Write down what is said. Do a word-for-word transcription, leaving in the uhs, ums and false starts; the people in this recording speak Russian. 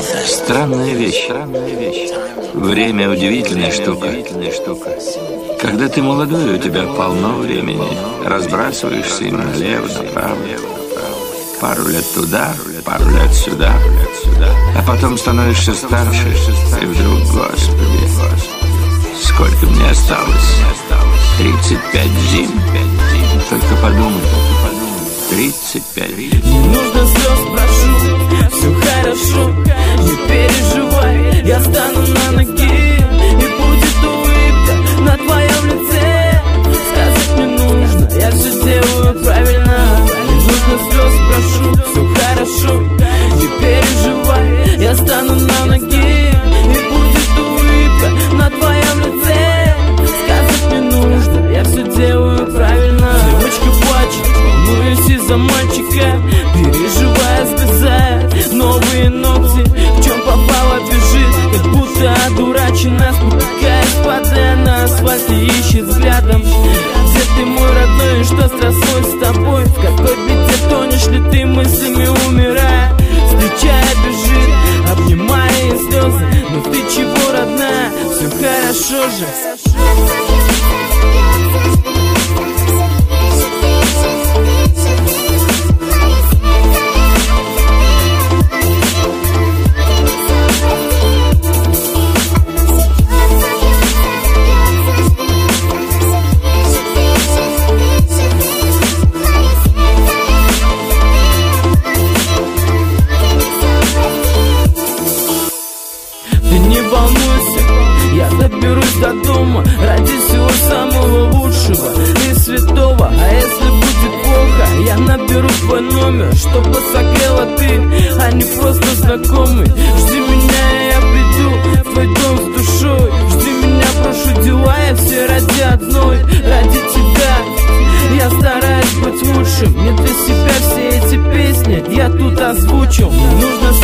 Странная вещь. Время удивительная штука. Когда ты молодой, у тебя полно времени. Разбрасываешься им налево, направо. Пару лет туда, пару лет сюда. А потом становишься старше, и вдруг, Господи, сколько мне осталось? тридцать пять зим. Только подумай, тридцать пять. Не нужно слез, прошу, все хорошо, не переживай, я стану на ноги, и будет улыбка на твоем лице. Сказать не нужно, я все делаю правильно. Не нужно слез, прошу, все хорошо, не переживай, я стану на ноги, и будет улыбка на твоем лице. Сказать не нужно, я все делаю правильно. Девочка плачет, волнуюсь из-за мальчика, переживая, сгрызает новые ногти. В чем попало, бежит, как будто одурачена, спотыкаясь, падая на асфальт и ищет взглядом. Где ты, мой родной, и что стряслось с тобой? В какой беде тонешь ли ты, мыслями умирая? Встречая, бежит, обнимая и слезы. Но ты чего, родная, все хорошо же. Я доберусь до дома ради всего самого лучшего и святого. А если будет плохо, я наберу твой номер, чтобы согрела ты, а не просто знакомый. Жди меня, и я приду в твой дом с душой. Жди меня, прошу, дела я все ради одной, ради тебя. Я стараюсь быть лучшим, не для себя все эти песни я тут озвучил. Не нужно